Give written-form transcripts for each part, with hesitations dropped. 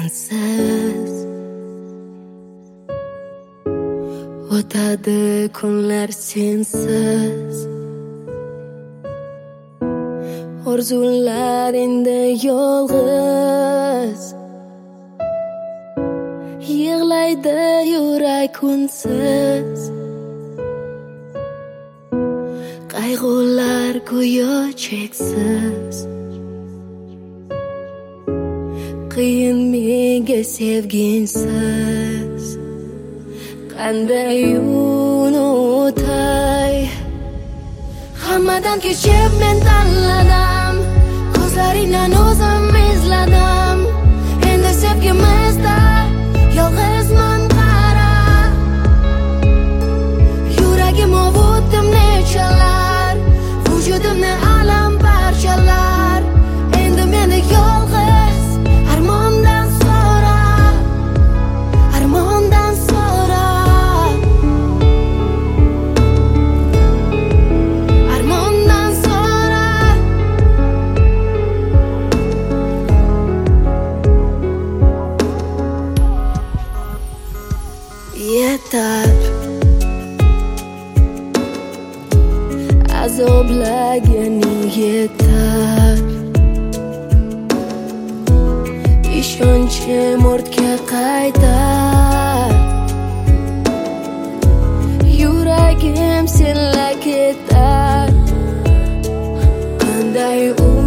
sensiz o'tadi kunlar sensiz orzular endi yolg'iz yig'laydi yurak unsiz qayg'ular go'yo cheksiz qiyin menga sevginsiz qanday unutay hammadan kechib men tanladim ko'zlaringdan o'zim izladim endi sevgimizda yolg'izman qara yuragim ovutdim nechalar vujudimni alam parchalar endi meni yolg'iz armondan so'ra armondan so'ra armondan so'ra yetar azoblaganing yetar ishonchim ortga qaytar yuragim senla ketar qanday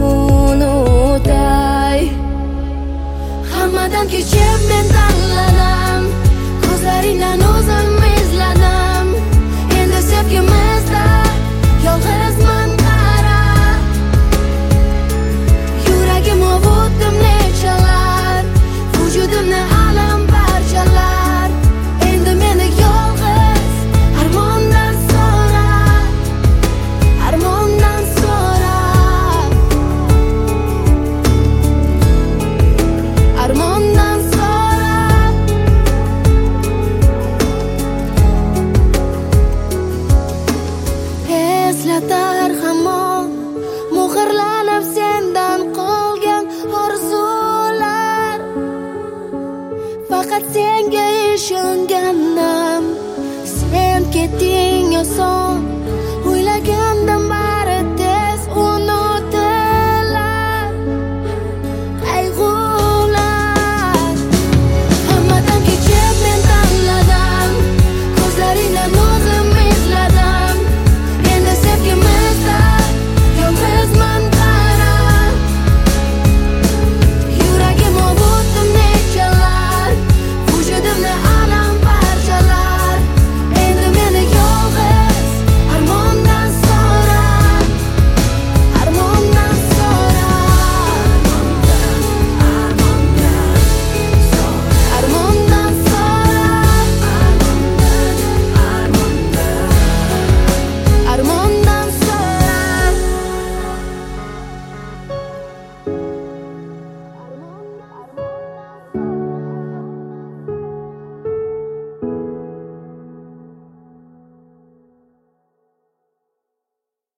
unutay hammadan kechib men tanladim ko'zlaringdan o'zim izladim endi sevgimizda yolg'izman qara yuragim ovutdim nechalar vujudimni alam parchalar endi meni yolg'iz armondan so'ra armondan so'ra armondan so'ra eslatar hamon muhrlanib sendan qolgan orzular faqat senga ishongandim sen ketding oson